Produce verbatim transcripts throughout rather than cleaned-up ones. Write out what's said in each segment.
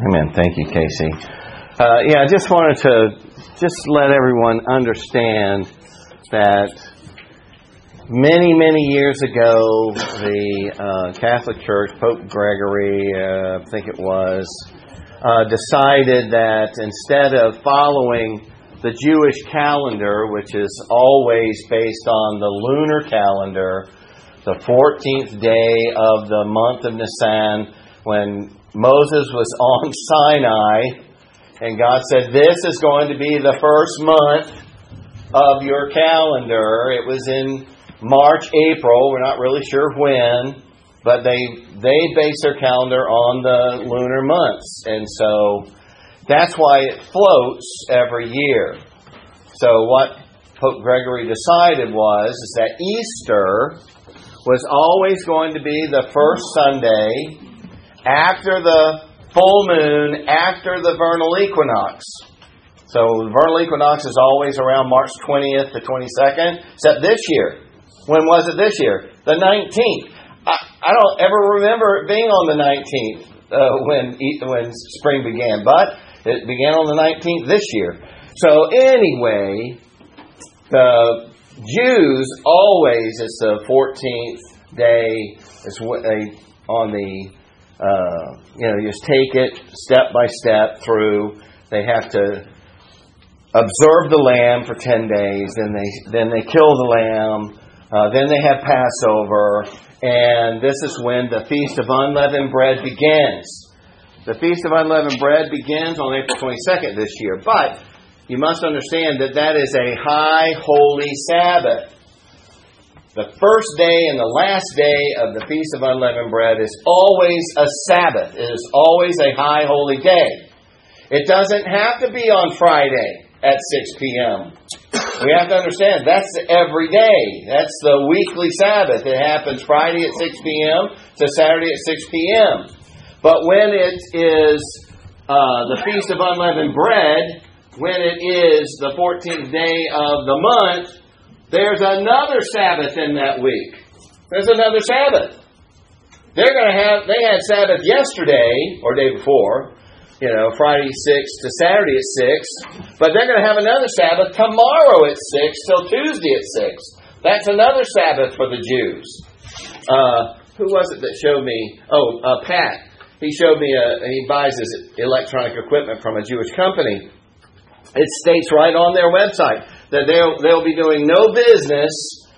Amen. Thank you, Casey. Uh, yeah, I just wanted to just let everyone understand that many, many years ago, the uh, Catholic Church, Pope Gregory, uh, I think it was, uh, decided that instead of following the Jewish calendar, which is always based on the lunar calendar, the fourteenth day of the month of Nisan, when Moses was on Sinai, and God said, this is going to be the first month of your calendar. It was in March, April, we're not really sure when, but they they base their calendar on the lunar months. And so that's why it floats every year. So what Pope Gregory decided was is that Easter was always going to be the first Sunday after the full moon, after the vernal equinox. So the vernal equinox is always around March twentieth to twenty-second, except this year. When was it this year? The nineteenth. I, I don't ever remember it being on the nineteenth uh, when when spring began, but it began on the nineteenth this year. So anyway, the Jews always, it's the fourteenth day, it's on the, uh, you know, just take it step by step through. They have to observe the lamb for ten days, then they then they kill the lamb, uh, then they have Passover, and this is when the Feast of Unleavened Bread begins. The Feast of Unleavened Bread begins on April twenty-second this year, but you must understand that that is a high holy Sabbath. The first day and the last day of the Feast of Unleavened Bread is always a Sabbath. It is always a high holy day. It doesn't have to be on Friday at six p.m. We have to understand that's every day. That's the weekly Sabbath. It happens Friday at six p.m. to Saturday at six p.m. But when it is uh, the Feast of Unleavened Bread, when it is the fourteenth day of the month, there's another Sabbath in that week. There's another Sabbath. They're going to have, they had Sabbath yesterday, or day before, you know, Friday six to Saturday at six, but they're going to have another Sabbath tomorrow at six till Tuesday at six. That's another Sabbath for the Jews. Uh, who was it that showed me? Oh, uh, Pat. He showed me, a, he buys his electronic equipment from a Jewish company. It states right on their website that they'll, they'll be doing no business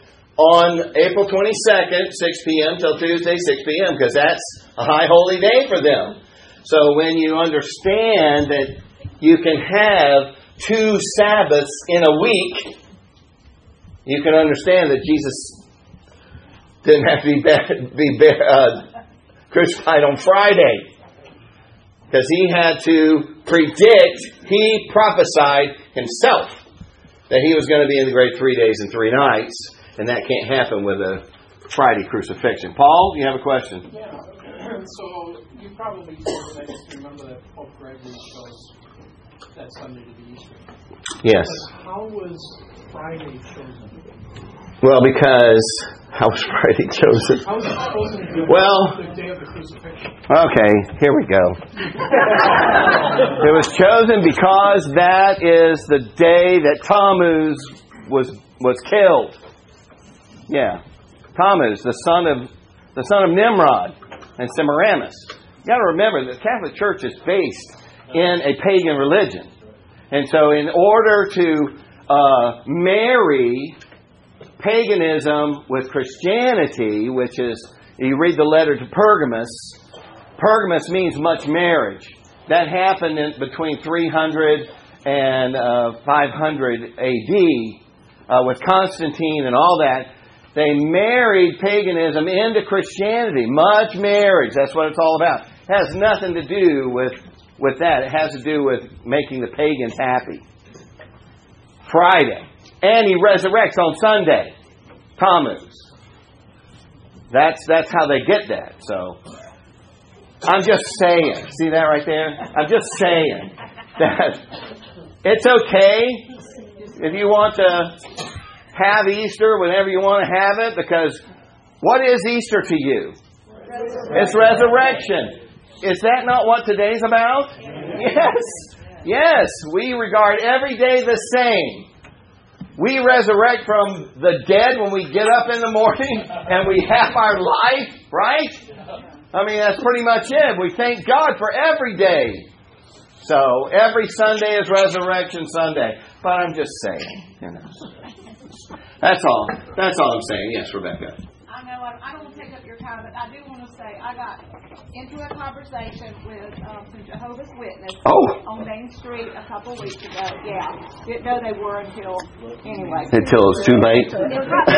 on April twenty-second, six p.m. till Tuesday, six p.m. because that's a high holy day for them. So when you understand that you can have two Sabbaths in a week, you can understand that Jesus didn't have to be, be uh, crucified on Friday. Because he had to predict, he prophesied himself that he was going to be in the grave three days and three nights. And that can't happen with a Friday crucifixion. Paul, you have a question? Yeah. So you probably told me, I just remember that Pope Gregory chose that Sunday to be Easter. Yes. But how was Friday chosen? Well, because how was Friday chosen? How was it chosen to be well, the day of the crucifixion? Okay, here we go. It was chosen because that is the day that Tammuz was was killed. Yeah, Tammuz, the son of the son of Nimrod and Semiramis. You got to remember that the Catholic Church is based in a pagan religion, and so in order to uh, marry paganism with Christianity, which is, you read the letter to Pergamus, Pergamus means much marriage. That happened in between three hundred and uh, five hundred A D uh, with Constantine and all that. They married paganism into Christianity. Much marriage. That's what it's all about. It has nothing to do with, with that. It has to do with making the pagans happy. Friday. And he resurrects on Sunday. Tammuz. That's that's how they get that. So I'm just saying. See that right there? I'm just saying that it's okay if you want to have Easter whenever you want to have it, because what is Easter to you? Resurrection. It's resurrection. Is that not what today's about? Yes. Yes. We regard every day the same. We resurrect from the dead when we get up in the morning and we have our life, right? I mean, that's pretty much it. We thank God for every day. So, every Sunday is Resurrection Sunday. But I'm just saying, you know. That's all. That's all I'm saying. Yes, Rebecca. I know I, I don't want to take up your time, but I do want to say I got into a conversation with um, some Jehovah's Witnesses Oh. on Main Street a couple of weeks ago. Yeah. Didn't know they were until, anyway. Until it's too late. It was right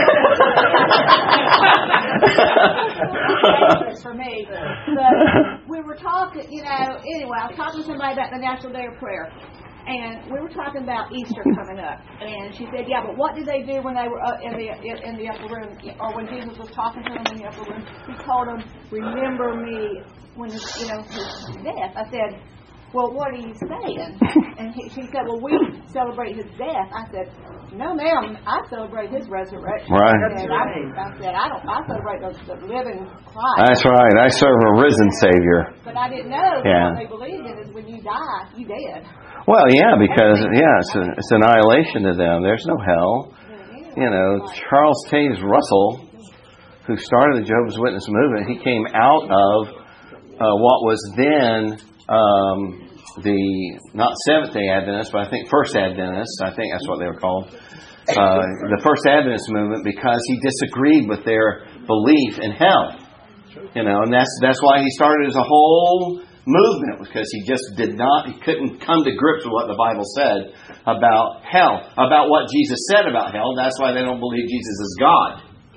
for me. But we were talking, you know, anyway, I was talking to somebody about the National Day of Prayer. And we were talking about Easter coming up, and she said, "Yeah, but what did they do when they were up in the in the upper room, or when Jesus was talking to them in the upper room? He told them, 'Remember me when his, you know his death.'" I said, "Well, what are you saying?" And he, she said, "Well, we celebrate his death." I said, "No, ma'am, I celebrate his resurrection." Right. I said, I, I said, "I don't. I celebrate the, the living Christ." That's right. I serve a risen Savior. But I didn't know Yeah. what they believed in is when you die, you dead. Well, yeah, because, yeah, it's, a, it's annihilation to them. There's no hell. You know, Charles Taze Russell, who started the Jehovah's Witness movement, he came out of uh, what was then um, the, not Seventh-day Adventists, but I think First Adventists. I think that's what they were called. Uh, the First Adventist movement, because he disagreed with their belief in hell. You know, and that's that's why he started as a whole movement, because he just did not, he couldn't come to grips with what the Bible said about hell, about what Jesus said about hell. That's why they don't believe Jesus is God.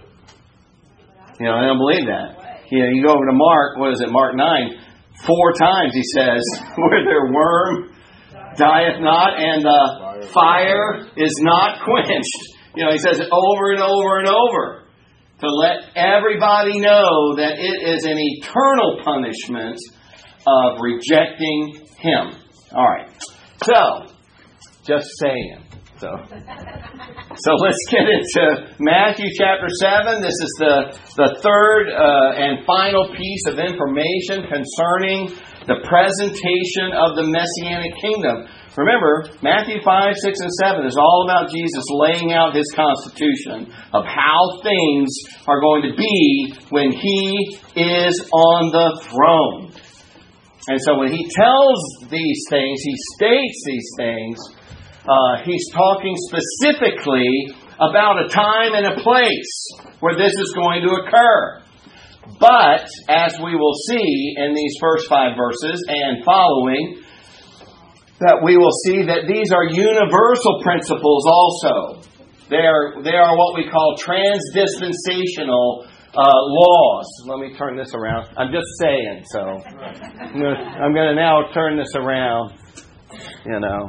You know, they don't believe that. You know, you go over to Mark, what is it, Mark nine, four times he says, where their worm dieth not and the fire is not quenched. You know, he says it over and over and over to let everybody know that it is an eternal punishment of rejecting Him. All right. So, just saying. So, so let's get into Matthew chapter seven. This is the, the third uh, and final piece of information concerning the presentation of the Messianic kingdom. Remember, Matthew five, six, and seven is all about Jesus laying out His constitution of how things are going to be when He is on the throne. And so when He tells these things, He states these things, uh, He's talking specifically about a time and a place where this is going to occur. But, as we will see in these first five verses and following, that we will see that these are universal principles also. They are, they are what we call transdispensational Uh, laws. Let me turn this around. I'm just saying, so I'm going to, I'm going to now turn this around. You know.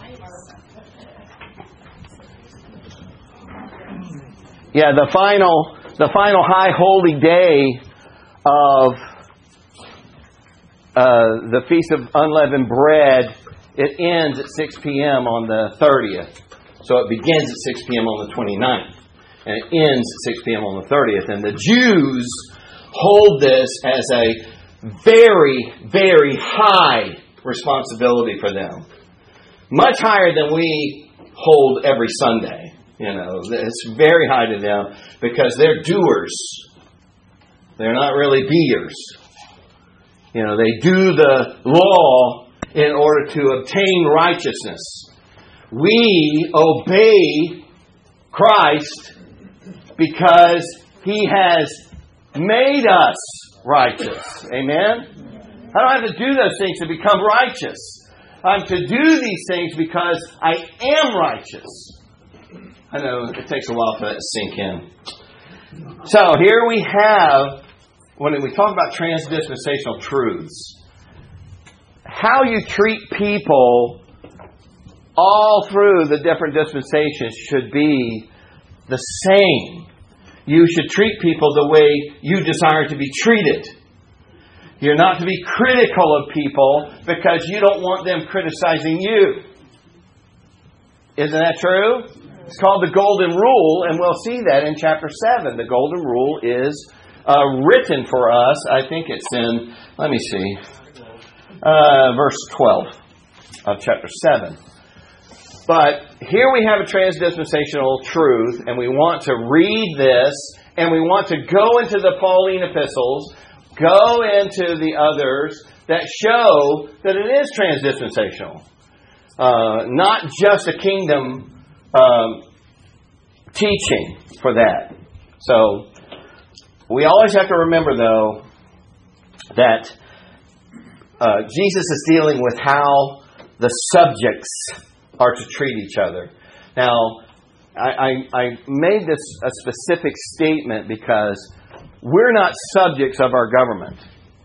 Yeah, the final, the final high holy day of uh, the Feast of Unleavened Bread, it ends at six p.m. on the thirtieth. So it begins at six p.m. on the twenty-ninth. And it ends at six p.m. on the thirtieth. And the Jews hold this as a very, very high responsibility for them. Much higher than we hold every Sunday. You know, it's very high to them because they're doers. They're not really beers. You know, they do the law in order to obtain righteousness. We obey Christ because He has made us righteous. Amen? I don't have to do those things to become righteous. I'm to do these things because I am righteous. I know it takes a while for that to sink in. So here we have, when we talk about transdispensational truths, how you treat people all through the different dispensations should be the same. You should treat people the way you desire to be treated. You're not to be critical of people because you don't want them criticizing you. Isn't that true? It's called the Golden Rule, and we'll see that in chapter seven. The Golden Rule is uh, written for us. I think it's in, let me see. uh, verse twelve of chapter seven. But here we have a transdispensational truth, and we want to read this, and we want to go into the Pauline epistles, go into the others that show that it is transdispensational. Uh, not just a kingdom um, teaching for that. So, we always have to remember, though, that uh, Jesus is dealing with how the subjects are to treat each other. Now, I, I, I made this a specific statement because we're not subjects of our government.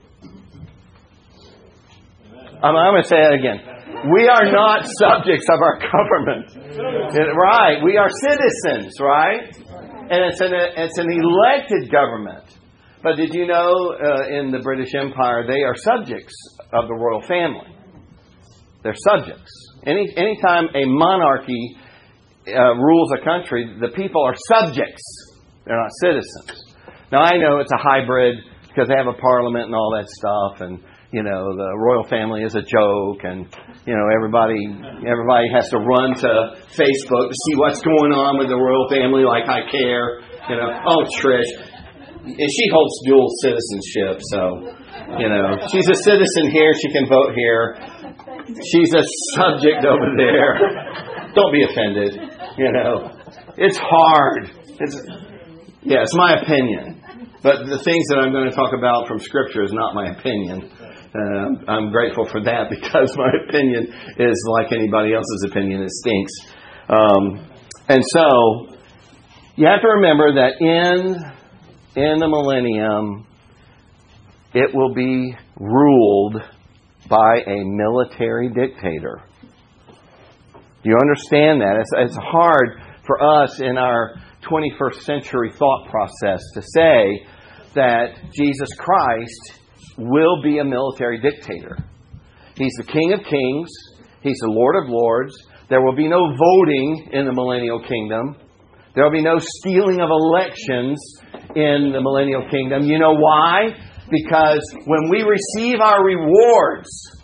I'm, I'm going to say that again. We are not subjects of our government. Right. We are citizens, right? And it's an, it's an elected government. But did you know uh, in the British Empire, they are subjects of the royal family. They're subjects. Any Anytime a monarchy uh, rules a country, the people are subjects. They're not citizens. Now, I know it's a hybrid because they have a parliament and all that stuff. And, you know, the royal family is a joke. And, you know, everybody everybody has to run to Facebook to see what's going on with the royal family like I care. You know, oh, Trish. And she holds dual citizenship, so, you know, she's a citizen here, she can vote here. She's a subject over there. Don't be offended, you know. It's hard. It's, yeah, it's my opinion. But the things that I'm going to talk about from Scripture is not my opinion. Uh, I'm grateful for that because my opinion is like anybody else's opinion. It stinks. Um, and so, you have to remember that in... in the millennium, it will be ruled by a military dictator. Do you understand that? It's, it's hard for us in our twenty-first century thought process to say that Jesus Christ will be a military dictator. He's the King of Kings. He's the Lord of Lords. There will be no voting in the millennial kingdom. There will be no stealing of elections in the millennial kingdom. You know why? Because when we receive our rewards,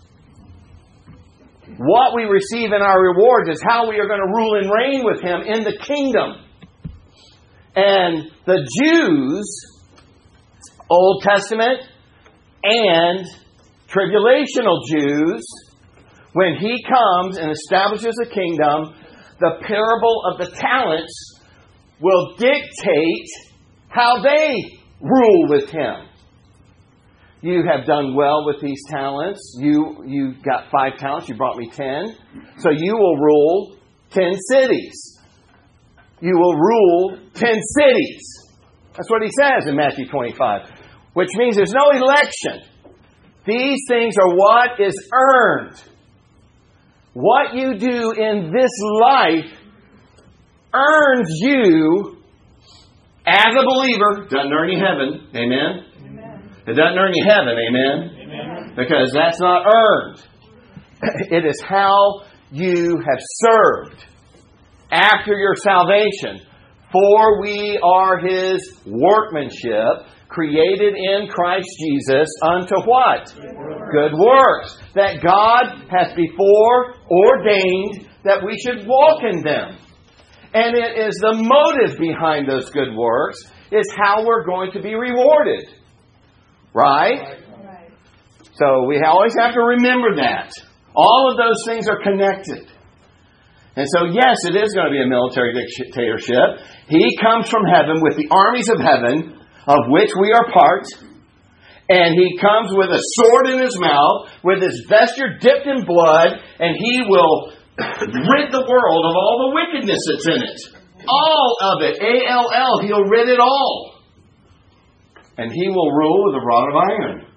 what we receive in our rewards is how we are going to rule and reign with Him in the kingdom. And the Jews, Old Testament and tribulational Jews, when He comes and establishes a kingdom, the parable of the talents will dictate how they rule with Him. You have done well with these talents. You you got five talents. You brought me ten. So you will rule ten cities. You will rule ten cities. That's what He says in Matthew twenty-five. Which means there's no election. These things are what is earned. What you do in this life earns you as a believer. Doesn't earn you heaven. Amen? Amen. It doesn't earn you heaven. Amen? Amen. Because that's not earned. It is how you have served after your salvation. For we are His workmanship, created in Christ Jesus unto what? Good works. Good works. That God hath before ordained that we should walk in them. And it is the motive behind those good works is how we're going to be rewarded. Right? Right. So we always have to remember that. All of those things are connected. And so, yes, it is going to be a military dictatorship. He comes from heaven with the armies of heaven, of which we are part. And He comes with a sword in His mouth, with His vesture dipped in blood, and He will rid the world of all the wickedness that's in it. All of it. A L L. He'll rid it all. And He will rule with a rod of iron.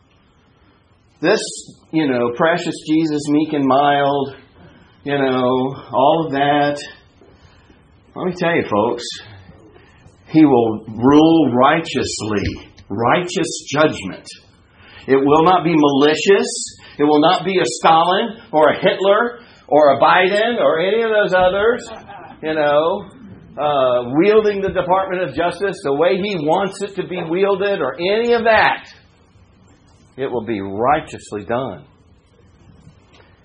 This, you know, precious Jesus, meek and mild, you know, all of that. Let me tell you, folks, He will rule righteously. Righteous judgment. It will not be malicious. It will not be a Stalin or a Hitler or a Biden or any of those others, you know, uh, wielding the Department of Justice the way he wants it to be wielded or any of that. It will be righteously done.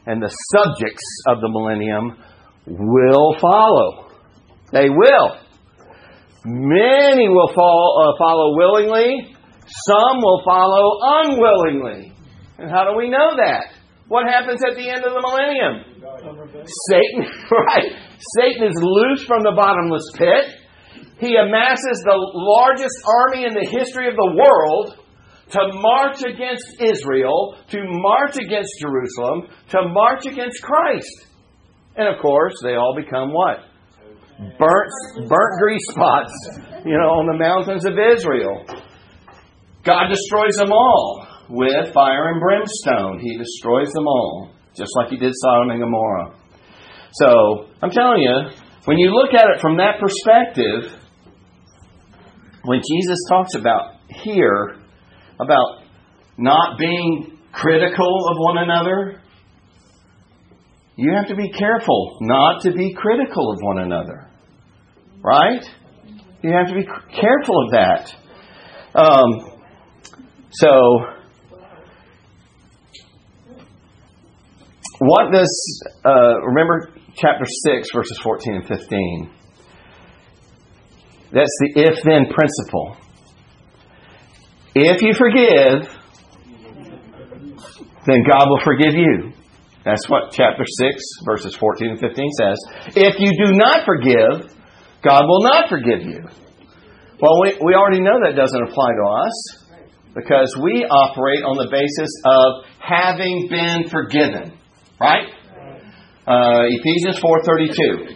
and the subjects of the millennium will follow. They will. Many will fall, uh, follow willingly. Some will follow unwillingly. And how do we know that? What happens at the end of the millennium? Satan, right. Satan is loosed from the bottomless pit. He amasses the largest army in the history of the world to march against Israel, to march against Jerusalem, to march against Christ. And of course, they all become what? Burnt, burnt grease spots, you know, on the mountains of Israel. God destroys them all with fire and brimstone. He destroys them all, just like He did Sodom and Gomorrah. So, I'm telling you, when you look at it from that perspective, when Jesus talks about here, about not being critical of one another, you have to be careful not to be critical of one another. Right? You have to be careful of that. Um, so, what does, uh, remember chapter six, verses fourteen and fifteen. That's the if-then principle. If you forgive, then God will forgive you. That's what chapter six, verses fourteen and fifteen says. If you do not forgive, God will not forgive you. Well, we, we already know that doesn't apply to us because we operate on the basis of having been forgiven. Right? Uh, Ephesians four thirty-two.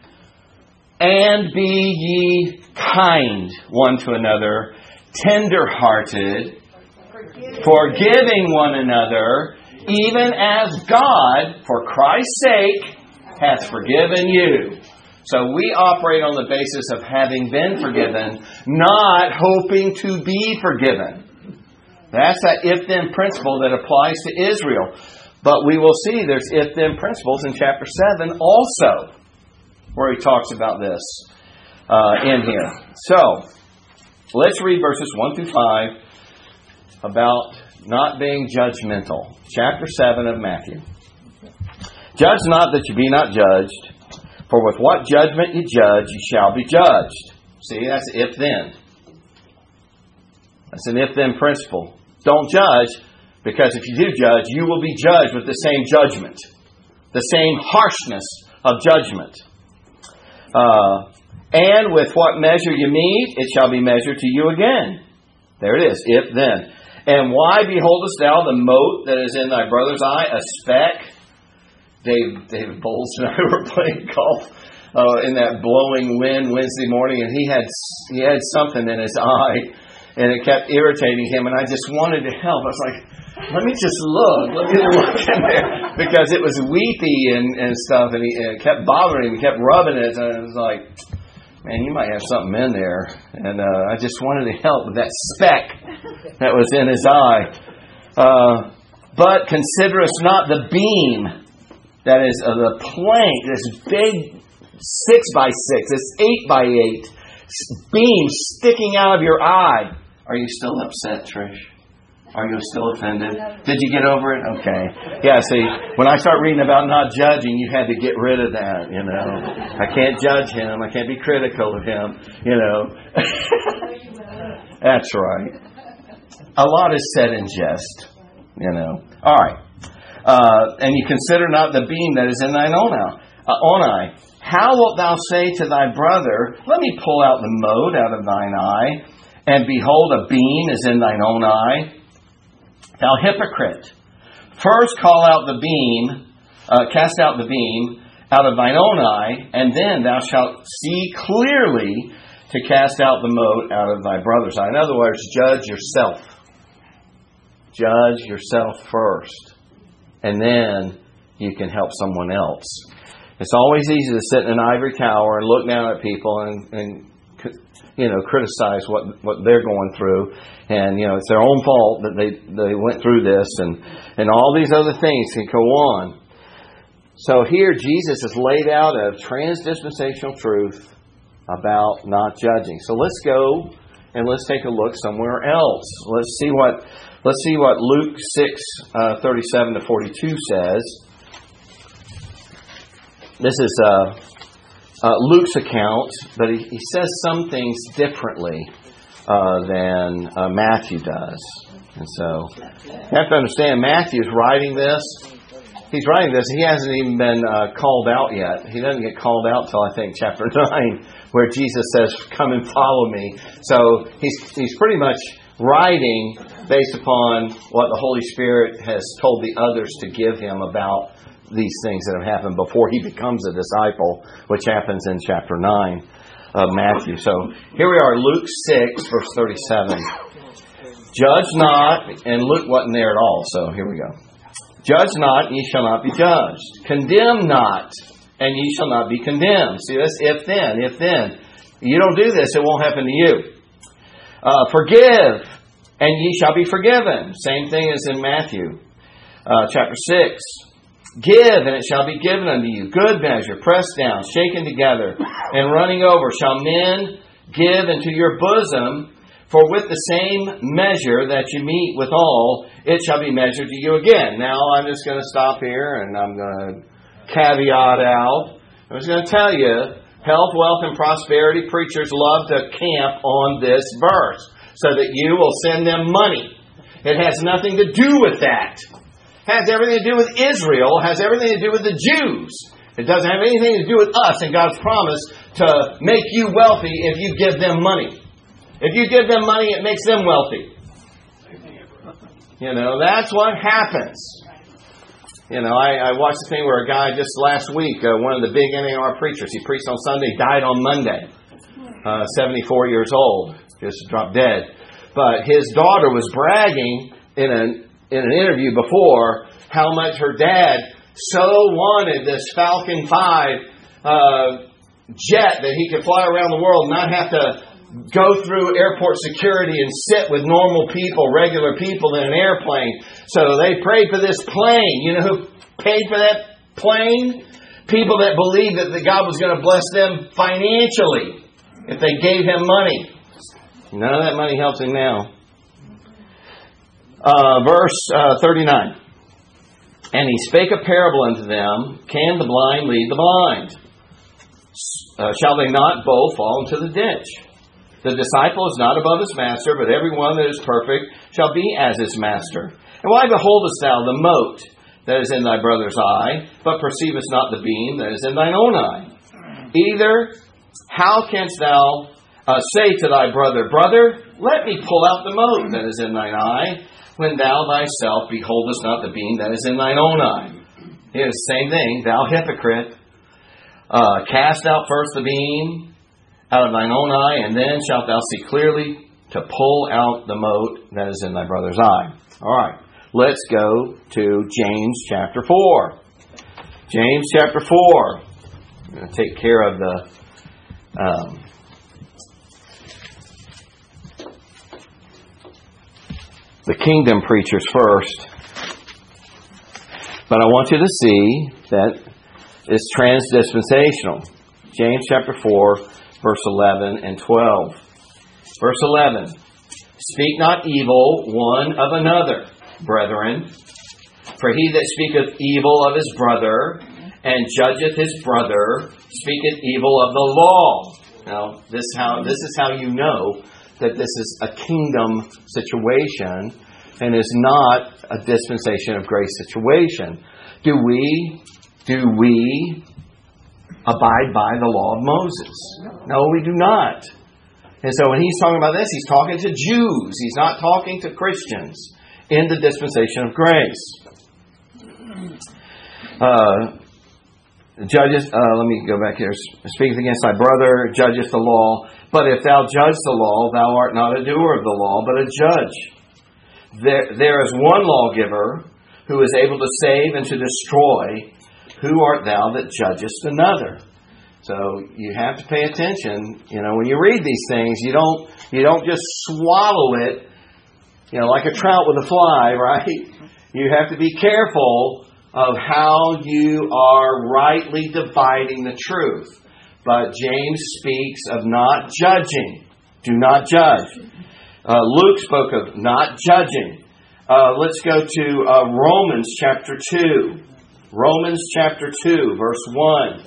And be ye kind one to another, tender-hearted, forgiving one another, even as God, for Christ's sake, hath forgiven you. So we operate on the basis of having been forgiven, not hoping to be forgiven. That's that if-then principle that applies to Israel. But we will see there's if-then principles in chapter seven also, where he talks about this uh, in here. So, let's read verses one through five about not being judgmental. Chapter seven of Matthew. Judge not that you be not judged, for with what judgment you judge, you shall be judged. See, that's if-then. That's an if-then principle. Don't judge, because if you do judge, you will be judged with the same judgment, the same harshness of judgment. Uh, and with what measure you meet, it shall be measured to you again. There it is, if then. And why beholdest thou the mote that is in thy brother's eye, a speck? Dave, David Bowles and I were playing golf uh, in that blowing wind Wednesday morning, and he had he had something in his eye, and it kept irritating him, and I just wanted to help. I was like, let me just look. Let me look in there. Because it was weepy and, and stuff, and, he, and it kept bothering him. He kept rubbing it, and it was like, man, you might have something in there. And uh, I just wanted to help with that speck that was in his eye. Uh, but considerest not the beam that is uh, the plank, this big six by six, this eight by eight beam sticking out of your eye. Are you still upset, Trish? Are you still offended? Did you get over it? Okay. Yeah, see, when I start reading about not judging, you had to get rid of that, you know. I can't judge him. I can't be critical of him, you know. That's right. A lot is said in jest, you know. All right. Uh, and you consider not the beam that is in thine own eye. Uh, own eye. How wilt thou say to thy brother, let me pull out the mote out of thine eye, and behold, a beam is in thine own eye? Thou hypocrite, first call out the beam, uh, cast out the beam out of thine own eye, and then thou shalt see clearly to cast out the mote out of thy brother's eye. In other words, judge yourself. Judge yourself first, and then you can help someone else. It's always easy to sit in an ivory tower and look down at people and, and you know, criticize what what they're going through, and you know it's their own fault that they they went through this, and and all these other things can go on. So here Jesus has laid out a transdispensational truth about not judging. So let's go and let's take a look somewhere else. Let's see what let's see what Luke six uh, thirty seven to forty two says. this is uh, uh, Luke's account, but he, he says some things differently uh, than uh, Matthew does. And so you have to understand, Matthew's writing this. He's writing this. He hasn't even been uh, called out yet. He doesn't get called out till I think chapter nine, where Jesus says, "Come and follow me." So he's he's pretty much writing based upon what the Holy Spirit has told the others to give him about these things that have happened before he becomes a disciple, which happens in chapter nine of Matthew. So here we are, Luke six, verse thirty-seven. Judge not, and Luke wasn't there at all, so here we go. Judge not, and ye shall not be judged. Condemn not, and ye shall not be condemned. See, that's if then, if then. You don't do this, it won't happen to you. Uh, forgive, and ye shall be forgiven. Same thing as in Matthew uh, chapter six. Give, and it shall be given unto you. Good measure, pressed down, shaken together, and running over, shall men give into your bosom. For with the same measure that you meet withal, it shall be measured to you again. Now, I'm just going to stop here, and I'm going to caveat out. I'm just going to tell you, health, wealth, and prosperity preachers love to camp on this verse so that you will send them money. It has nothing to do with that. It has everything to do with Israel. It has everything to do with the Jews. It doesn't have anything to do with us and God's promise to make you wealthy if you give them money. If you give them money, it makes them wealthy. You know, that's what happens. You know, I, I watched a thing where a guy just last week, uh, one of the big N A R preachers, he preached on Sunday, died on Monday. Uh, seventy-four years old, just dropped dead. But his daughter was bragging in an, in an interview before how much her dad so wanted this Falcon five uh, jet that he could fly around the world and not have to go through airport security and sit with normal people, regular people in an airplane. So they prayed for this plane. You know who paid for that plane? People that believed that God was going to bless them financially if they gave him money. None of that money helps him now. Uh, verse uh, thirty-nine. And he spake a parable unto them, can the blind lead the blind? Uh, shall they not both fall into the ditch? The disciple is not above his master, but every one that is perfect shall be as his master. And why beholdest thou the mote that is in thy brother's eye, but perceivest not the beam that is in thine own eye? Either, how canst thou uh, say to thy brother, Brother, let me pull out the mote that is in thine eye, when thou thyself beholdest not the beam that is in thine own eye? It is the same thing, thou hypocrite. Uh, cast out first the beam out of thine own eye, and then shalt thou see clearly to pull out the mote that is in thy brother's eye. All right, let's go to James chapter four. James chapter four. I'm going to take care of the um, the kingdom preachers first. But I want you to see that it's transdispensational. James chapter four, verse eleven and twelve. Verse eleven. Speak not evil one of another, brethren. For he that speaketh evil of his brother, and judgeth his brother, speaketh evil of the law. Now, this how this is how you know that this is a kingdom situation and is not a dispensation of grace situation. Do we do we abide by the law of Moses? No, we do not. And so when he's talking about this, he's talking to Jews. He's not talking to Christians in the dispensation of grace. Uh, judges, uh, let me go back here. Speaketh against thy brother, judgeth the law. But if thou judge the law, thou art not a doer of the law, but a judge. There, there is one lawgiver who is able to save and to destroy. Who art thou that judgest another? So you have to pay attention. You know, when you read these things, you don't you don't just swallow it, you know, like a trout with a fly, right? You have to be careful of how you are rightly dividing the truth. But James speaks of not judging. Do not judge. Uh, Luke spoke of not judging. Uh, let's go to uh, Romans chapter two. Romans chapter two, verse one.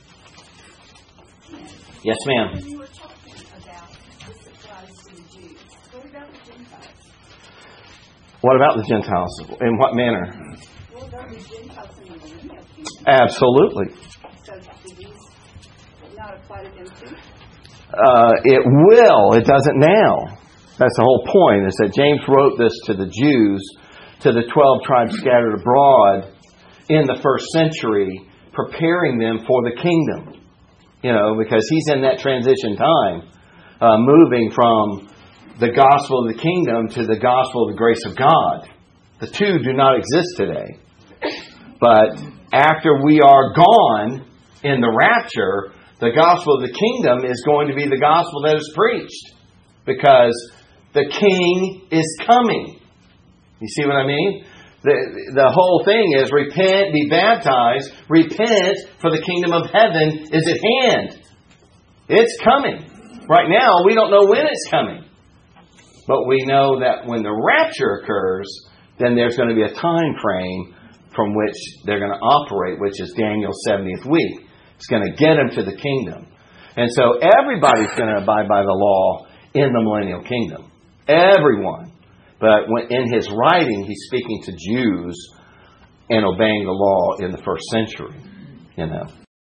Yes, ma'am. When you were talking about this applies to the Jews, what about the Gentiles? What about the Gentiles? In what manner? Well, are the Gentiles in the millennial kingdom? Absolutely. So do these not apply to them too? Uh, it will. It doesn't now. That's the whole point, is that James wrote this to the Jews, to the twelve tribes scattered abroad in the first century, preparing them for the kingdom. You know, because he's in that transition time, uh, moving from the gospel of the kingdom to the gospel of the grace of God. The two do not exist today. But after we are gone in the rapture, the gospel of the kingdom is going to be the gospel that is preached. Because the king is coming. You see what I mean? The, the whole thing is repent, be baptized, repent, for the kingdom of heaven is at hand. It's coming. Right now, we don't know when it's coming. But we know that when the rapture occurs, then there's going to be a time frame from which they're going to operate, which is Daniel's seventieth week. It's going to get them to the kingdom. And so everybody's going to abide by the law in the millennial kingdom. Everyone. But when in his writing, he's speaking to Jews and obeying the law in the first century. You know.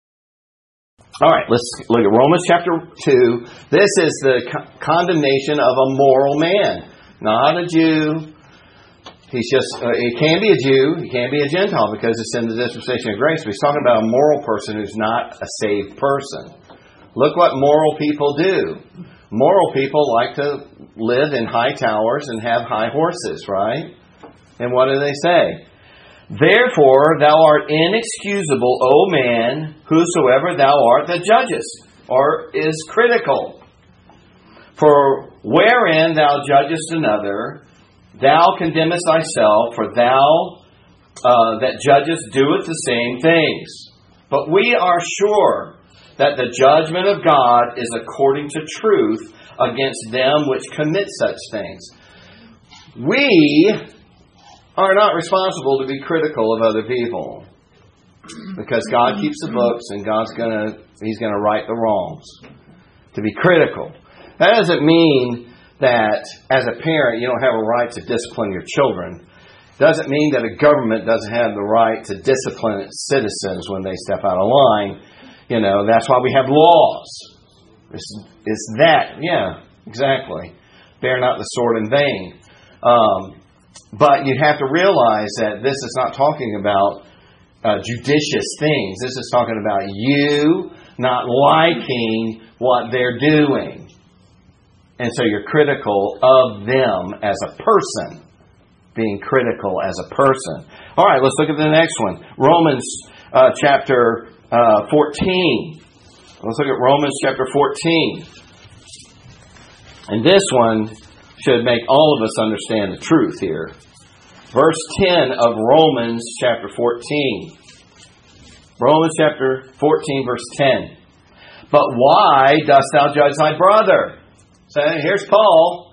All right, let's look at Romans chapter two. This is the co- condemnation of a moral man. Not a Jew. He's just, uh, he can be a Jew, he can be a Gentile because it's in the dispensation of grace. But he's talking about a moral person who's not a saved person. Look what moral people do. Moral people like to live in high towers and have high horses, right? And what do they say? Therefore, thou art inexcusable, O man, whosoever thou art that judgest, or is critical. For wherein thou judgest another, thou condemnest thyself, for thou uh, that judgest doeth the same things. But we are sure that the judgment of God is according to truth against them which commit such things. We are not responsible to be critical of other people, because God keeps the books and God's gonna He's gonna right the wrongs. To be critical. That doesn't mean that as a parent you don't have a right to discipline your children. Doesn't mean that a government doesn't have the right to discipline its citizens when they step out of line. You know, that's why we have laws. It's, it's that, yeah, exactly. Bear not the sword in vain. Um, but you have to realize that this is not talking about uh, judicious things. This is talking about you not liking what they're doing. And so you're critical of them as a person. Being critical as a person. All right, let's look at the next one. Romans uh, chapter uh, fourteen. Let's look at Romans chapter fourteen. And this one should make all of us understand the truth here. Verse ten of Romans chapter fourteen. Romans chapter fourteen, verse ten. But why dost thou judge thy brother? So here's Paul.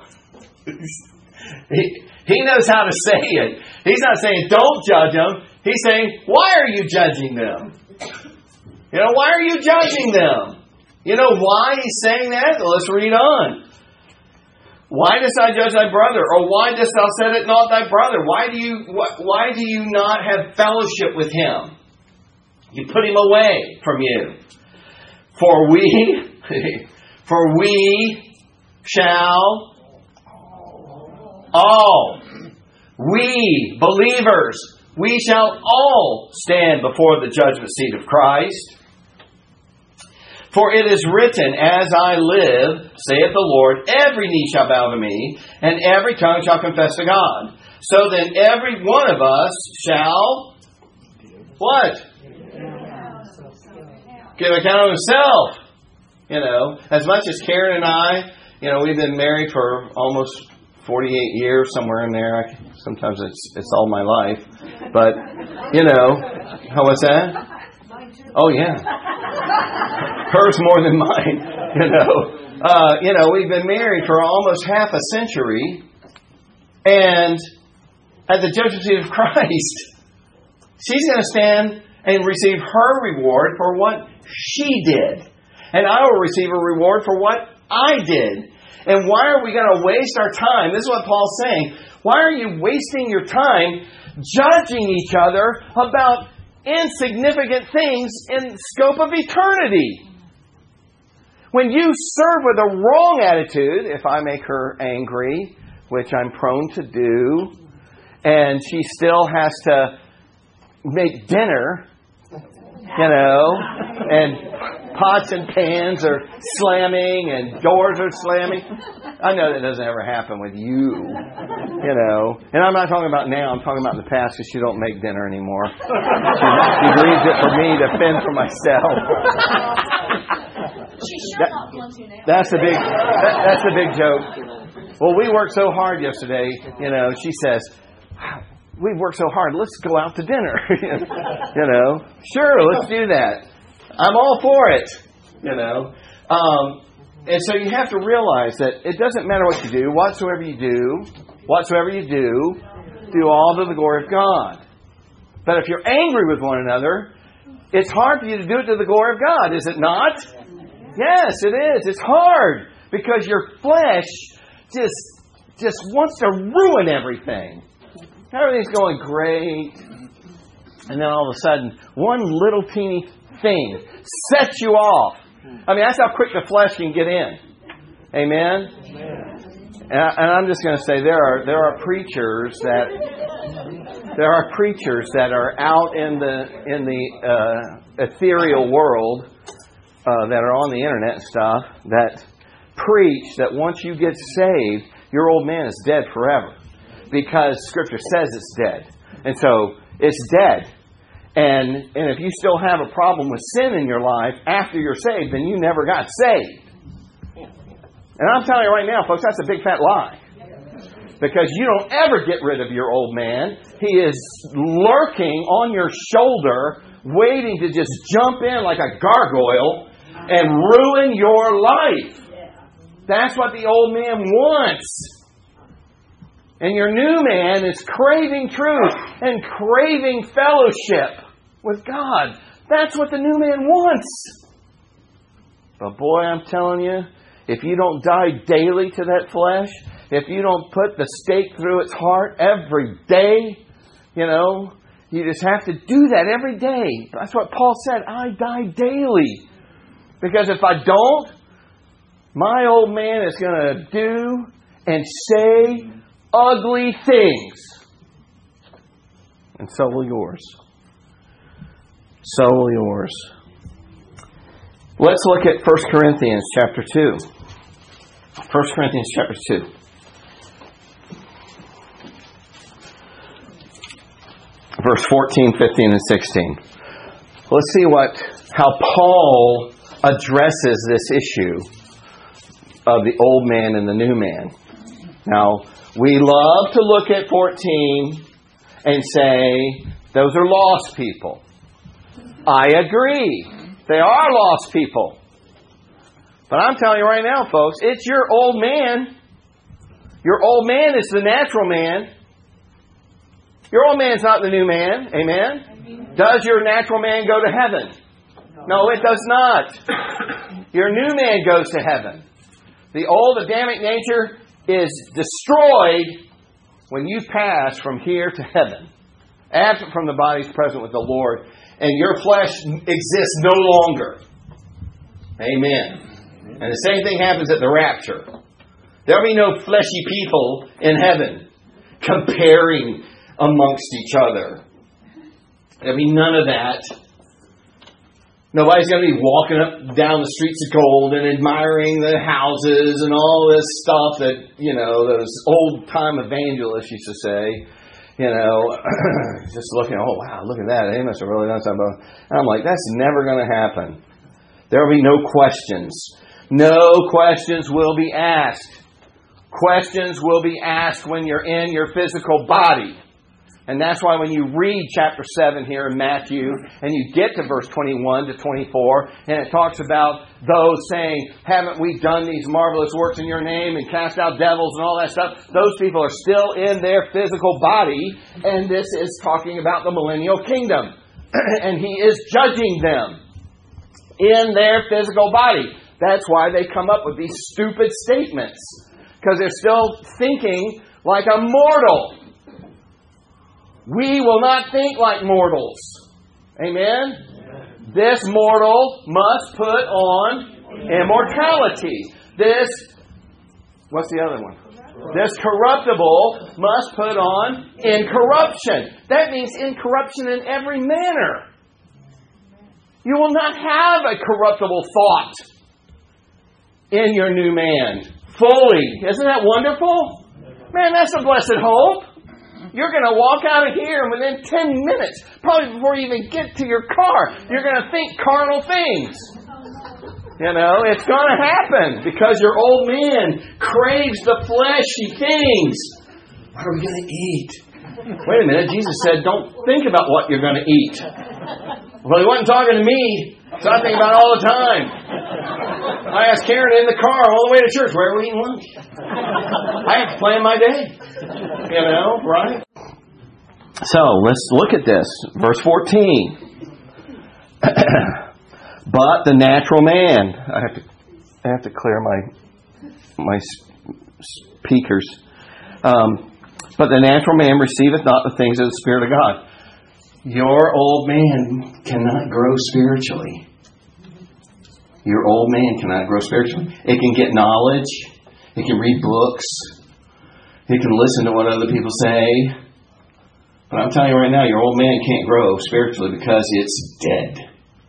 he, he knows how to say it. He's not saying don't judge them. He's saying, why are you judging them? You know, why are you judging them? You know why he's saying that? Well, let's read on. Why dost thou judge thy brother? Or why dost thou set it not thy brother? Why do you why do you not have fellowship with him? You put him away from you. For we for we shall all, we believers, we shall all stand before the judgment seat of Christ. For it is written, as I live, saith the Lord, every knee shall bow to me, and every tongue shall confess to God. So then every one of us shall, what? Give account of himself. You know, as much as Karen and I, you know, we've been married for almost forty-eight years, somewhere in there. Sometimes it's it's all my life. But, you know, how was that? Oh, yeah. Hers more than mine, you know. Uh, you know, we've been married for almost half a century. And at the judgment seat of Christ, She's going to stand and receive her reward for what she did. And I will receive a reward for what I did. And why are we going to waste our time? This is what Paul's saying. Why are you wasting your time judging each other about insignificant things in scope of eternity? When you serve with a wrong attitude, if I make her angry, which I'm prone to do, and she still has to make dinner, you know, and pots and pans are slamming and doors are slamming. I know that doesn't ever happen with you, you know. And I'm not talking about now. I'm talking about in the past because she don't make dinner anymore. She, she leaves it for me to fend for myself. That, that's a big. That, that's a big joke. Well, we worked so hard yesterday. You know, she says, "We've worked so hard. Let's go out to dinner." You know, sure, let's do that. I'm all for it. You know, um, and so you have to realize that it doesn't matter what you do, whatsoever you do, whatsoever you do, do all to the glory of God. But if you're angry with one another, it's hard for you to do it to the glory of God, is it not? Yes, it is. It's hard because your flesh just just wants to ruin everything. Everything's going great, and then all of a sudden, one little teeny thing sets you off. I mean, that's how quick the flesh can get in. Amen? And, I, and I'm just going to say there are there are preachers that there are preachers that are out in the in the uh, ethereal world uh, that are on the internet and stuff that preach that once you get saved, your old man is dead forever because Scripture says it's dead, and so it's dead. And and if you still have a problem with sin in your life after you're saved, then you never got saved. And I'm telling you right now, folks, that's a big fat lie. Because you don't ever get rid of your old man. He is lurking on your shoulder, waiting to just jump in like a gargoyle and ruin your life. That's what the old man wants. And your new man is craving truth and craving fellowship with God. That's what the new man wants. But boy, I'm telling you, if you don't die daily to that flesh, if you don't put the stake through its heart every day, you know, you just have to do that every day. That's what Paul said. I die daily. Because if I don't, my old man is going to do and say ugly things. And so will yours. So will yours. Let's look at First Corinthians chapter two. First Corinthians chapter two. Verse fourteen, fifteen, and sixteen. Let's see what how Paul addresses this issue of the old man and the new man. Now, we love to look at fourteen and say, those are lost people. I agree. They are lost people. But I'm telling you right now, folks, it's your old man. Your old man is the natural man. Your old man's not the new man. Amen? Does your natural man go to heaven? No, it does not. Your new man goes to heaven. The old Adamic nature is destroyed when you pass from here to heaven. Absent from the body is present with the Lord. And your flesh exists no longer. Amen. And the same thing happens at the rapture. There'll be no fleshy people in heaven comparing amongst each other. There'll be none of that. Nobody's going to be walking up down the streets of gold and admiring the houses and all this stuff that, you know, those old-time evangelists used to say. You know, just looking, oh, wow, look at that. They must have really done something. And I'm like, that's never going to happen. There will be no questions. No questions will be asked. Questions will be asked when you're in your physical body. And that's why when you read chapter seven here in Matthew, and you get to verse twenty-one to twenty-four, and it talks about those saying, haven't we done these marvelous works in your name and cast out devils and all that stuff? Those people are still in their physical body, and this is talking about the millennial kingdom. And He is judging them in their physical body. That's why they come up with these stupid statements, because they're still thinking like a mortal. We will not think like mortals. Amen? Amen? This mortal must put on immortality. This, what's the other one? This corruptible must put on incorruption. That means incorruption in every manner. You will not have a corruptible thought in your new man fully. Isn't that wonderful? Man, that's a blessed hope. You're going to walk out of here and within ten minutes, probably before you even get to your car, you're going to think carnal things. You know, it's going to happen because your old man craves the fleshy things. What are we going to eat? Wait a minute, Jesus said, don't think about what you're going to eat. Well, He wasn't talking to me, so I think about it all the time. I asked Karen in the car all the way to church, where are we eating lunch? I have to plan my day. You know, right? So, let's look at this. Verse fourteen. But the natural man. I have to I have to clear my my speakers. Um, but the natural man receiveth not the things of the Spirit of God. Your old man cannot grow spiritually. Your old man cannot grow spiritually. It can get knowledge. It can read books. It can listen to what other people say. But I'm telling you right now, your old man can't grow spiritually because it's dead.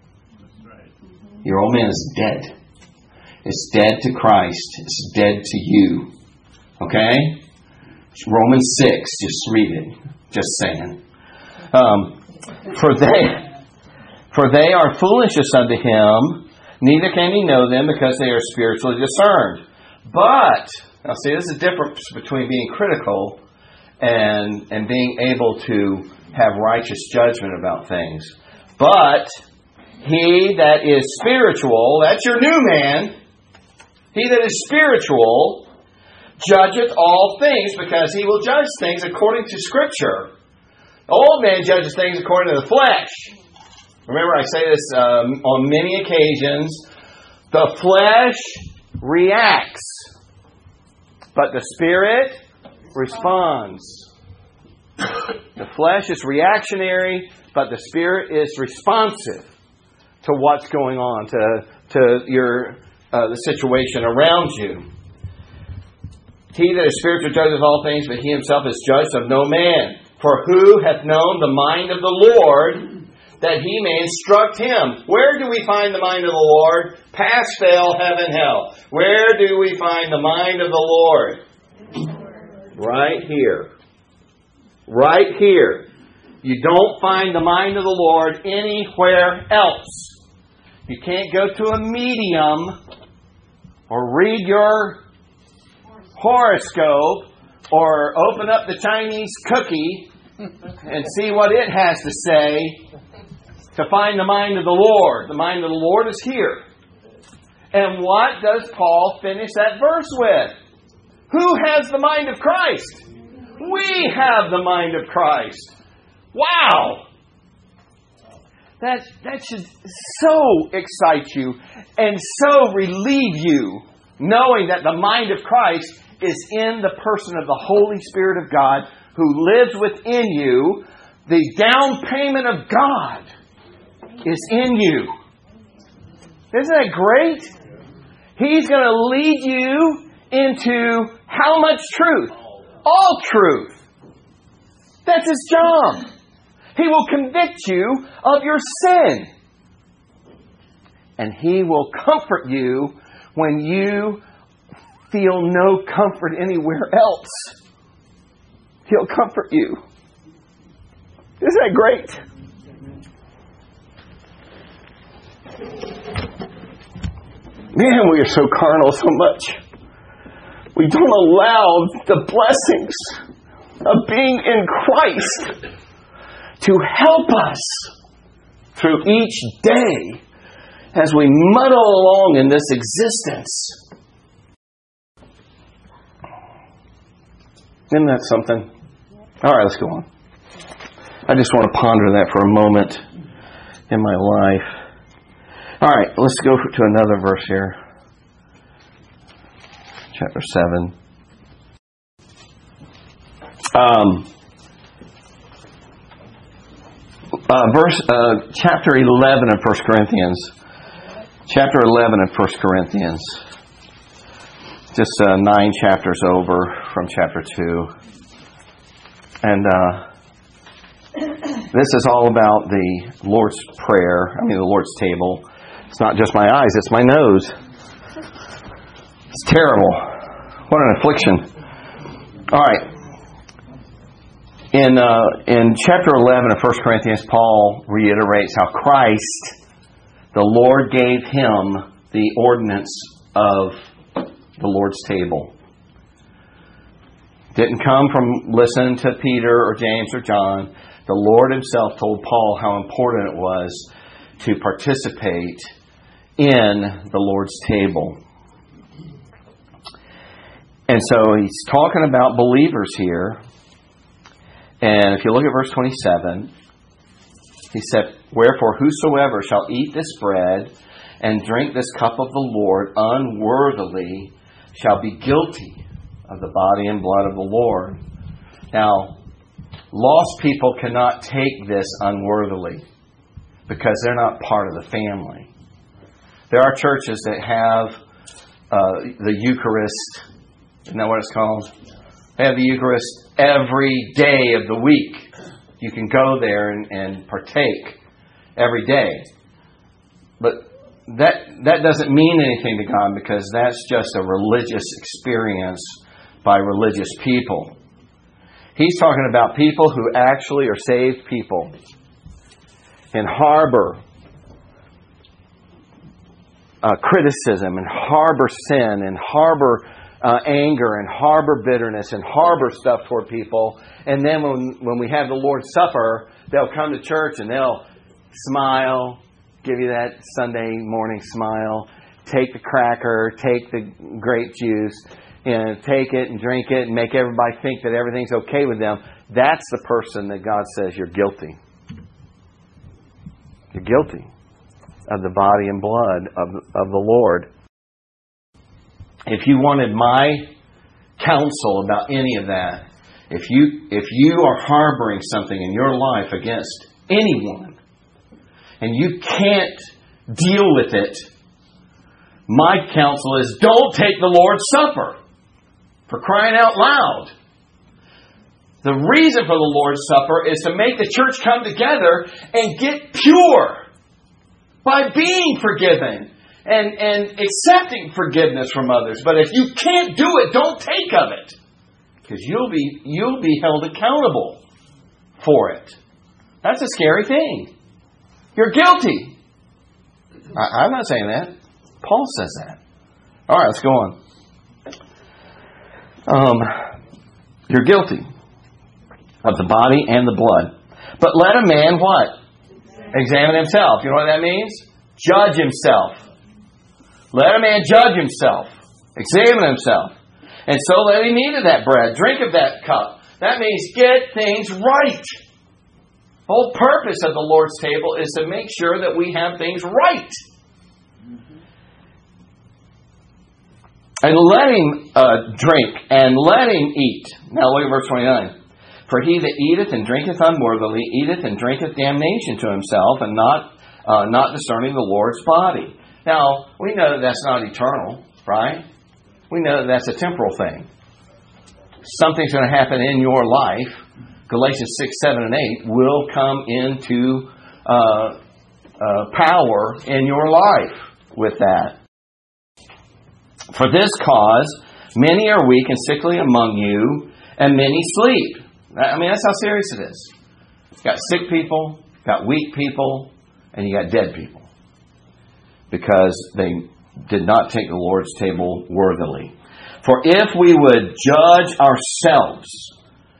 Your old man is dead. It's dead to Christ. It's dead to you. Okay? Romans six. Just read it. Just saying. Um, for they, for they are foolishness unto him, neither can he know them because they are spiritually discerned. But, now see, there's a difference between being critical and and being able to have righteous judgment about things. But he that is spiritual, that's your new man, he that is spiritual, judgeth all things, because he will judge things according to Scripture. The old man judges things according to the flesh. Remember, I say this um, on many occasions. The flesh reacts, but the Spirit responds. The flesh is reactionary, but the Spirit is responsive to what's going on, to to your uh, the situation around you. He that is spiritual judges all things, but he himself is judged of no man. For who hath known the mind of the Lord, that he may instruct him? Where do we find the mind of the Lord? Pass, fail, heaven, hell. Where do we find the mind of the Lord? Right here. Right here. You don't find the mind of the Lord anywhere else. You can't go to a medium or read your horoscope or open up the Chinese cookie and see what it has to say to find the mind of the Lord. The mind of the Lord is here. And what does Paul finish that verse with? Who has the mind of Christ? We have the mind of Christ. Wow! That, that should so excite you and so relieve you, knowing that the mind of Christ is in the person of the Holy Spirit of God who lives within you. The down payment of God is in you. Isn't that great? He's going to lead you into how much truth? All truth. That's His job. He will convict you of your sin. And He will comfort you when you feel no comfort anywhere else. He'll comfort you. Isn't that great? Man, we are so carnal so much. We don't allow the blessings of being in Christ to help us through each day as we muddle along in this existence. Isn't that something? All right, let's go on. I just want to ponder that for a moment in my life. All right, let's go to another verse here. Chapter seven. Um, uh, verse, uh, chapter eleven of First Corinthians. Chapter eleven of First Corinthians. Just uh, nine chapters over from chapter two. And uh, this is all about the Lord's Prayer. I mean, the Lord's table. It's not just my eyes, it's my nose. It's terrible. What an affliction. All right. In uh, in chapter eleven of First Corinthians, Paul reiterates how Christ, the Lord, gave him the ordinance of the Lord's table. Didn't come from listening to Peter or James or John. The Lord himself told Paul how important it was to participate in the Lord's table. And so he's talking about believers here. And if you look at verse twenty-seven, he said, "Wherefore whosoever shall eat this bread and drink this cup of the Lord unworthily shall be guilty of the body and blood of the Lord." Now, lost people cannot take this unworthily because they're not part of the family. There are churches that have uh, the Eucharist. Isn't that what it's called? They have the Eucharist every day of the week. You can go there and, and partake every day. But that that doesn't mean anything to God because that's just a religious experience by religious people. He's talking about people who actually are saved people and harbor uh, criticism and harbor sin and harbor uh, anger and harbor bitterness and harbor stuff toward people. And then when, when we have the Lord's Supper, they'll come to church and they'll smile, give you that Sunday morning smile, take the cracker, take the grape juice, and take it and drink it and make everybody think that everything's okay with them. That's the person that God says you're guilty. You're guilty of the body and blood of, of the Lord. If you wanted my counsel about any of that, if you if you are harboring something in your life against anyone and you can't deal with it, my counsel is don't take the Lord's Supper. For crying out loud. The reason for the Lord's Supper is to make the church come together and get pure by being forgiven and, and accepting forgiveness from others. But if you can't do it, don't take of it. Because you'll be you'll be held accountable for it. That's a scary thing. You're guilty. I, I'm not saying that. Paul says that. All right, let's go on. Um, you're guilty of the body and the blood. But let a man what? Examine himself. You know what that means? Judge himself. Let a man judge himself. Examine himself. And so let him eat of that bread. Drink of that cup. That means get things right. The whole purpose of the Lord's table is to make sure that we have things right. And let him uh, drink, and let him eat. Now look at verse twenty-nine. For he that eateth and drinketh unworthily, eateth and drinketh damnation to himself, and not uh, not discerning the Lord's body. Now, we know that that's not eternal, right? We know that that's a temporal thing. Something's going to happen in your life. Galatians six, seven, and eight will come into uh, uh, power in your life with that. For this cause, many are weak and sickly among you, and many sleep. I mean, that's how serious it is. You got sick people, got weak people, and you got dead people. Because they did not take the Lord's table worthily. For if we would judge ourselves,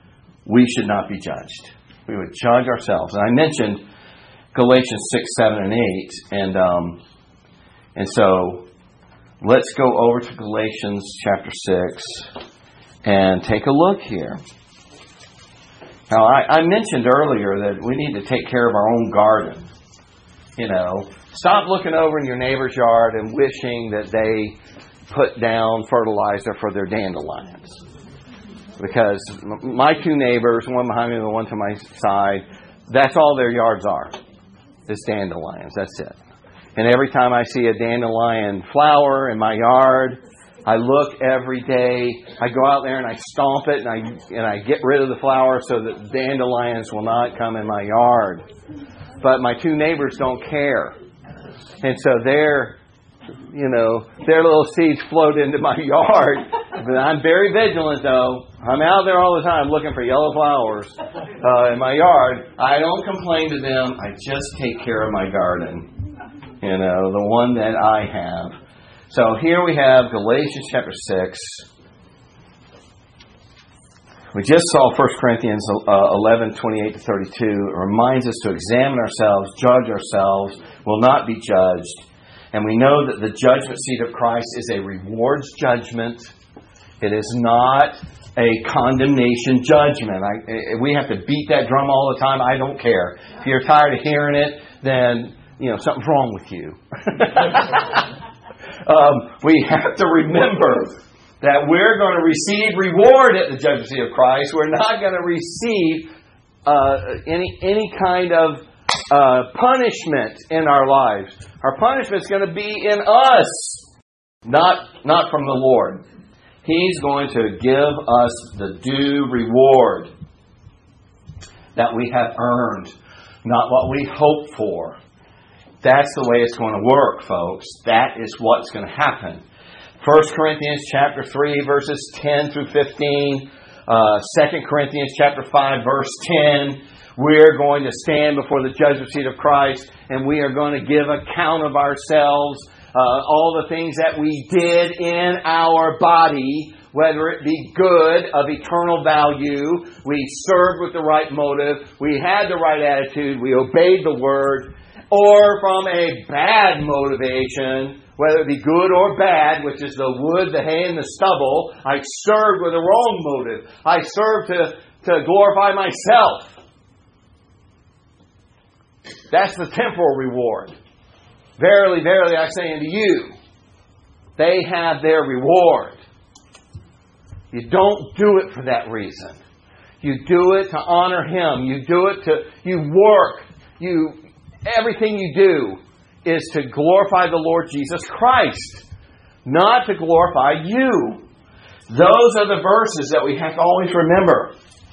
we should not be judged. We would judge ourselves. And I mentioned Galatians six, seven, and eight. And, um, and so let's go over to Galatians chapter six and take a look here. Now, I, I mentioned earlier that we need to take care of our own garden. You know, stop looking over in your neighbor's yard and wishing that they put down fertilizer for their dandelions. Because my two neighbors, one behind me and the one to my side, that's all their yards are. Is dandelions. That's it. And every time I see a dandelion flower in my yard, I look every day. I go out there and I stomp it and I and I get rid of the flower so that dandelions will not come in my yard. But my two neighbors don't care. And so their, you know, their little seeds float into my yard. But I'm very vigilant, though. I'm out there all the time looking for yellow flowers uh, in my yard. I don't complain to them. I just take care of my garden. You know, the one that I have. So here we have Galatians chapter six. We just saw First Corinthians eleven, twenty-eight to thirty-two. It reminds us to examine ourselves, judge ourselves, will not be judged. And we know that the judgment seat of Christ is a rewards judgment. It is not a condemnation judgment. I, we have to beat that drum all the time. I don't care. If you're tired of hearing it, then, you know, something's wrong with you. um, we have to remember that we're going to receive reward at the judgment seat of Christ. We're not going to receive uh, any any kind of uh, punishment in our lives. Our punishment is going to be in us, not not from the Lord. He's going to give us the due reward that we have earned, not what we hope for. That's the way it's going to work, folks. That is what's going to happen. First Corinthians chapter three, verses ten through fifteen. Uh, Second Corinthians chapter five, verse ten. We're going to stand before the judgment seat of Christ, and we are going to give account of ourselves, uh, all the things that we did in our body, whether it be good, of eternal value, we served with the right motive, we had the right attitude, we obeyed the word, or from a bad motivation, whether it be good or bad, which is the wood, the hay, and the stubble. I served with the wrong motive. I served to, to glorify myself. That's the temporal reward. Verily, verily, I say unto you, they have their reward. You don't do it for that reason. You do it to honor Him. You do it to, you work. You, everything you do is to glorify the Lord Jesus Christ, not to glorify you. Those are the verses that we have to always remember.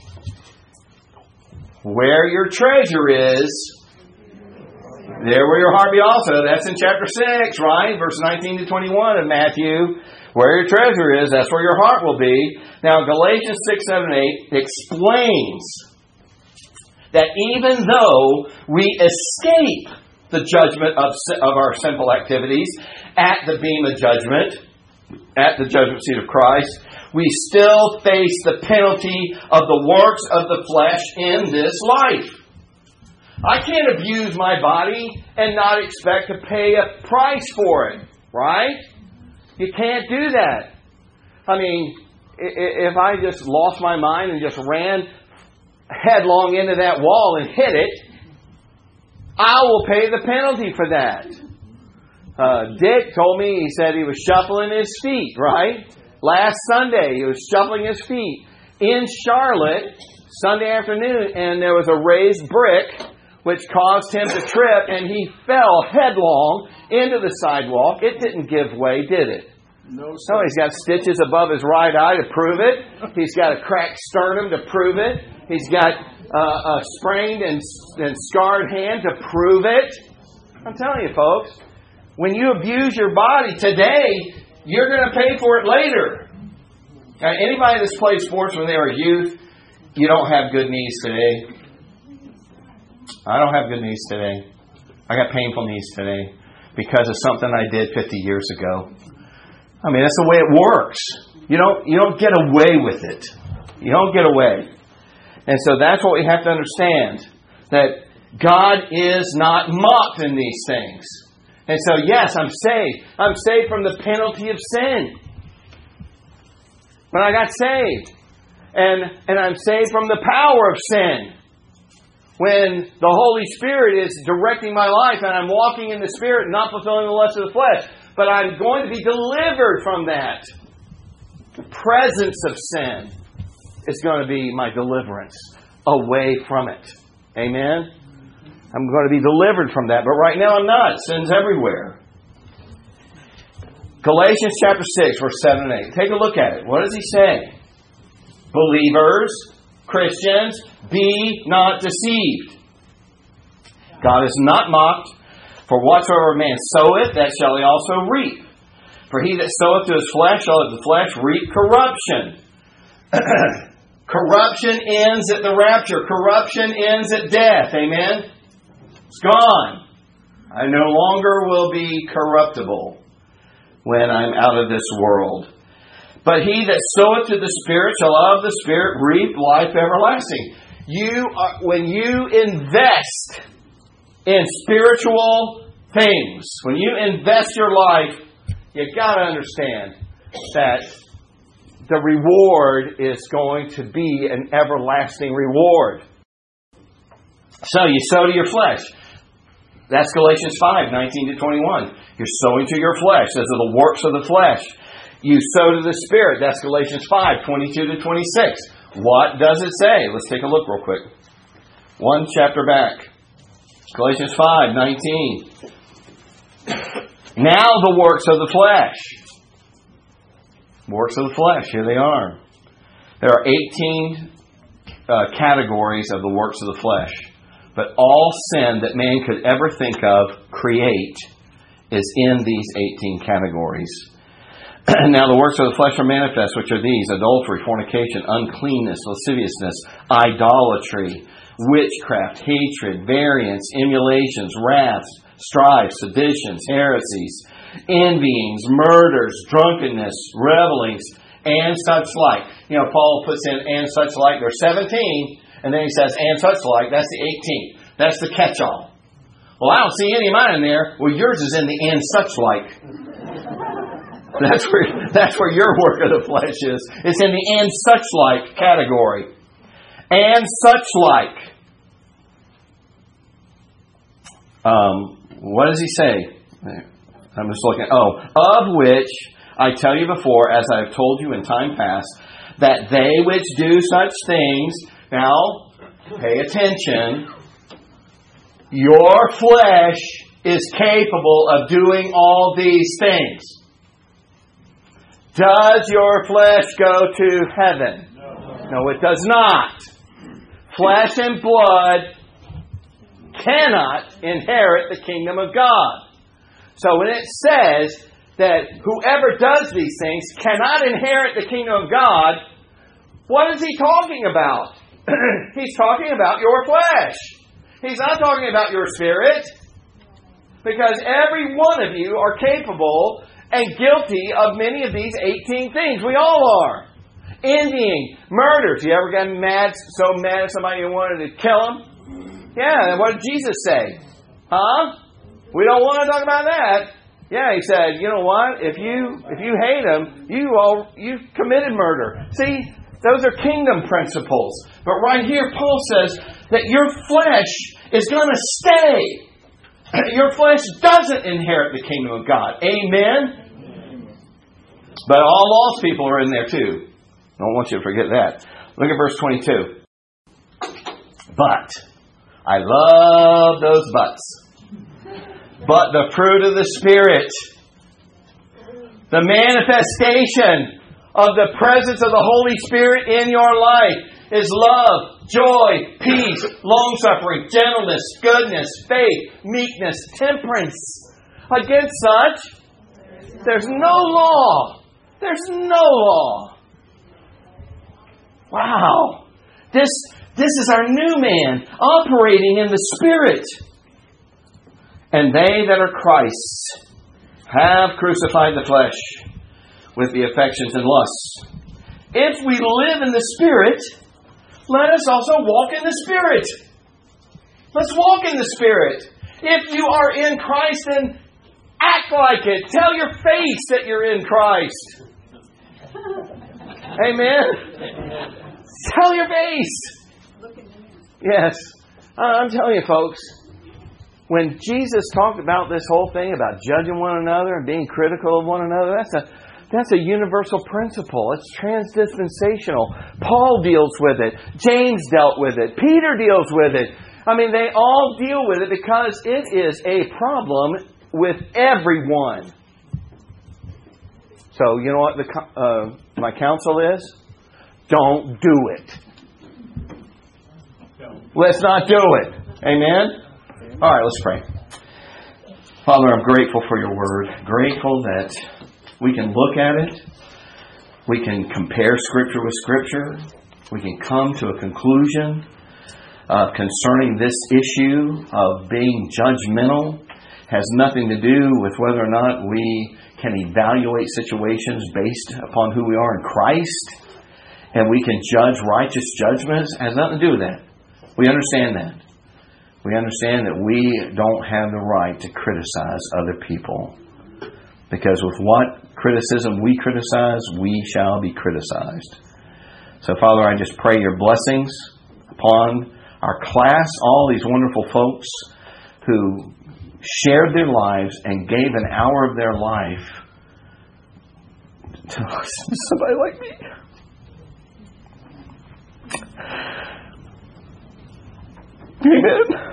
Where your treasure is, there will your heart be also. That's in chapter six, right? Verse nineteen to twenty-one of Matthew. Where your treasure is, that's where your heart will be. Now, Galatians six, seven, and eight explains that even though we escape the judgment of, of our sinful activities at the beam of judgment, at the judgment seat of Christ, we still face the penalty of the works of the flesh in this life. I can't abuse my body and not expect to pay a price for it, right? You can't do that. I mean, if I just lost my mind and just ran headlong into that wall and hit it, I will pay the penalty for that. Uh, Dick told me, he said he was shuffling his feet, right? Last Sunday, he was shuffling his feet in Charlotte, Sunday afternoon, and there was a raised brick which caused him to trip, and he fell headlong into the sidewalk. It didn't give way, did it? No, No, he's got stitches above his right eye to prove it. He's got a cracked sternum to prove it. He's got uh, a sprained and, and scarred hand to prove it. I'm telling you, folks, when you abuse your body today, you're going to pay for it later. Now, anybody that's played sports when they were youth, you don't have good knees today. I don't have good knees today. I got painful knees today because of something I did fifty years ago. I mean, that's the way it works. You don't, you don't get away with it. You don't get away. And so that's what we have to understand. That God is not mocked in these things. And so, yes, I'm saved. I'm saved from the penalty of sin. When I got saved. And, and I'm saved from the power of sin. When the Holy Spirit is directing my life and I'm walking in the Spirit and not fulfilling the lust of the flesh. But I'm going to be delivered from that. The presence of sin is going to be my deliverance away from it. Amen? I'm going to be delivered from that. But right now I'm not. Sin's everywhere. Galatians chapter six, verse seven and eight. Take a look at it. What does he say? Believers, Christians, be not deceived. God is not mocked. For whatsoever man soweth, that shall he also reap. For he that soweth to his flesh shall of the flesh reap corruption. Corruption ends at the rapture. Corruption ends at death. Amen? It's gone. I no longer will be corruptible when I'm out of this world. But he that soweth to the Spirit shall of the Spirit reap life everlasting. You are, when you invest in spiritual things, when you invest your life, you've got to understand that the reward is going to be an everlasting reward. So you sow to your flesh. That's Galatians five, nineteen to twenty-one. You're sowing to your flesh. Those are the works of the flesh. You sow to the Spirit. That's Galatians five, twenty-two to twenty-six. What does it say? Let's take a look real quick. One chapter back. Galatians five, nineteen. Now the works of the flesh. Works of the flesh. Here they are. There are eighteen uh, categories of the works of the flesh. But all sin that man could ever think of, create, is in these eighteen categories. Now the works of the flesh are manifest, which are these: adultery, fornication, uncleanness, lasciviousness, idolatry, witchcraft, hatred, variance, emulations, wraths, strife, seditions, heresies, envyings, murders, drunkenness, revelings, and such like. You know, Paul puts in and such like. There's seventeen, and then he says and such like. That's the eighteenth. That's the catch-all. Well, I don't see any of mine in there. Well, yours is in the and such like. That's where that's where your work of the flesh is. It's in the and such like category. And such like. Um, what does he say? I'm just looking. Oh, of which I tell you before, as I have told you in time past, that they which do such things. Now, pay attention. Your flesh is capable of doing all these things. Does your flesh go to heaven? No, no it does not. Flesh and blood cannot inherit the kingdom of God. So when it says that whoever does these things cannot inherit the kingdom of God, what is he talking about? He's talking about your flesh. He's not talking about your spirit. Because every one of you are capable and guilty of many of these eighteen things. We all are. Envying, murders. You ever gotten mad, so mad at somebody you wanted to kill them? Yeah, what did Jesus say? Huh? We don't want to talk about that. Yeah, he said, you know what? If you if you hate them, you all you've committed murder. See, those are kingdom principles. But right here, Paul says that your flesh is going to stay. Your flesh doesn't inherit the kingdom of God. Amen? But all lost people are in there too. Don't want you to forget that. Look at verse twenty-two. But, I love those buts. But the fruit of the Spirit, the manifestation of the presence of the Holy Spirit in your life is love, joy, peace, long-suffering, gentleness, goodness, faith, meekness, temperance. Against such, there's no law. There's no law. Wow. This, this is our new man operating in the Spirit. And they that are Christ's have crucified the flesh with the affections and lusts. If we live in the Spirit, let us also walk in the Spirit. Let's walk in the Spirit. If you are in Christ, then act like it. Tell your face that you're in Christ. Amen? Tell your face. Yes. I'm telling you, folks, when Jesus talked about this whole thing about judging one another and being critical of one another, that's a that's a universal principle. It's transdispensational. Paul deals with it. James dealt with it. Peter deals with it. I mean, they all deal with it because it is a problem with everyone. So, you know what the uh, my counsel is? Don't do it. Let's not do it. Amen? All right, let's pray. Father, I'm grateful for your word. Grateful that we can look at it. We can compare Scripture with Scripture. We can come to a conclusion uh, concerning this issue of being judgmental. Has nothing to do with whether or not we can evaluate situations based upon who we are in Christ. And we can judge righteous judgments. It has nothing to do with that. We understand that. We understand that we don't have the right to criticize other people. Because with what criticism we criticize, we shall be criticized. So, Father, I just pray your blessings upon our class, all these wonderful folks who shared their lives and gave an hour of their life to listen to somebody like me. Amen.